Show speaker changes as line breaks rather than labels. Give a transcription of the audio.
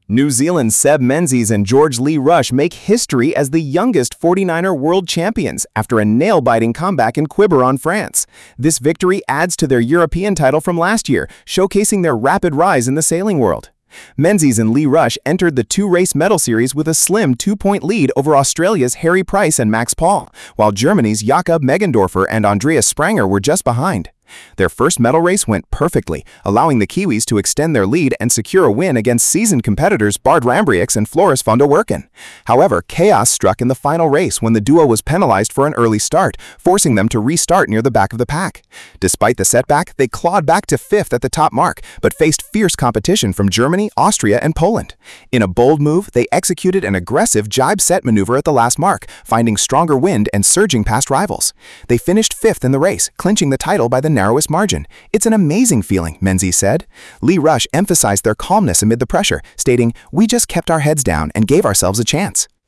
New Zealand's Seb Menzies and George Lee Rush make history as the youngest 49er world champions after a nail-biting comeback in Quiberon, France. This victory adds to their European title from last year, showcasing their rapid rise in the sailing world. Menzies and Lee Rush entered the two-race medal series with a slim 2-point lead over Australia's Harry Price and Max Paul, while Germany's Jakob Meggendorfer and Andreas Spranger were just behind. Their first medal race went perfectly, allowing the Kiwis to extend their lead and secure a win against seasoned competitors Bard Lambriux and Floris van der Werken. However, chaos struck in the final race when the duo was penalized for an early start, forcing them to restart near the back of the pack. Despite the setback, they clawed back to fifth at the top mark, but faced fierce competition from Germany, Austria, and Poland. In a bold move, they executed an aggressive jibe set maneuver at the last mark, finding stronger wind and surging past rivals. They finished fifth in the race, clinching the title by the narrowest margin. "It's an amazing feeling," Menzies said. Lee Rush emphasized their calmness amid the pressure, stating, "We just kept our heads down and gave ourselves a chance."